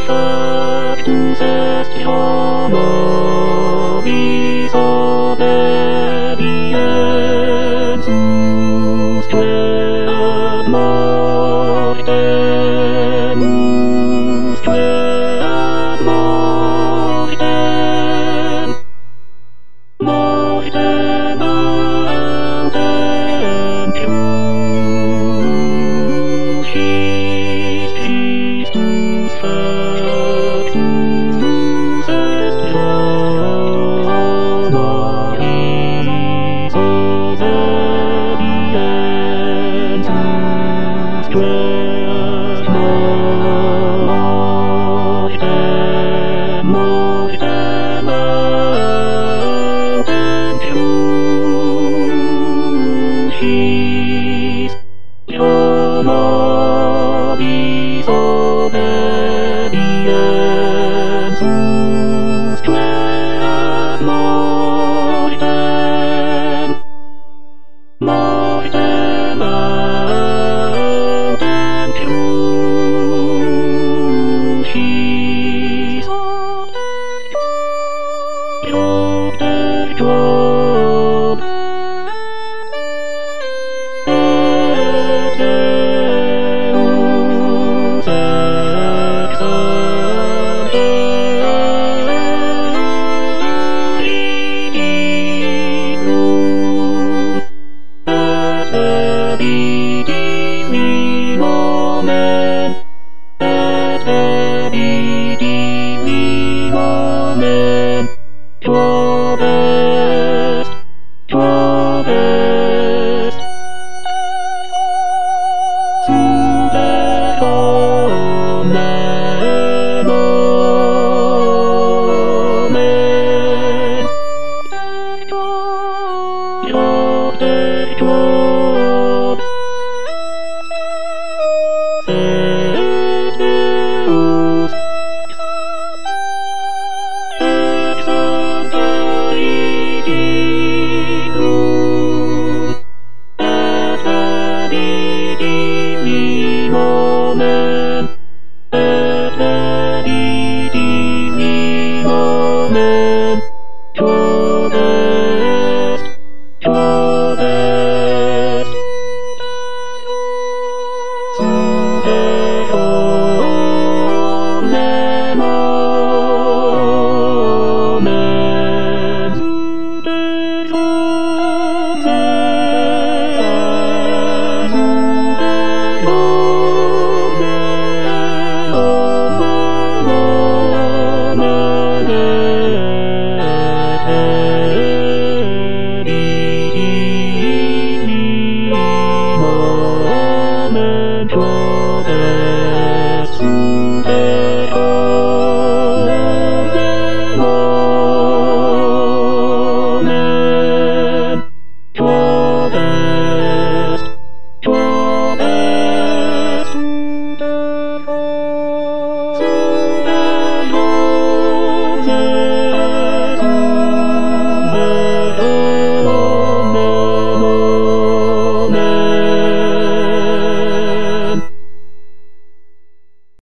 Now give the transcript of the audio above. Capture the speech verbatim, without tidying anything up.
Cactus est homo disobedientus quod mortemus quod mortem mortem autem Christus Christus factus est homo disobedientus quod mortem mortem autem crucis homo disobedientus quod mortem mortem autem crucis Propter Job et Deus exalte Ridicum et vidicui momen et vidicui momen Job est Job est sube omen omen Job de Job et Deus exalte Ridicum et vidicui momen et vidicui momen Job est Job est sube omen omen sube Job est sube omen omen et vidicui momen Job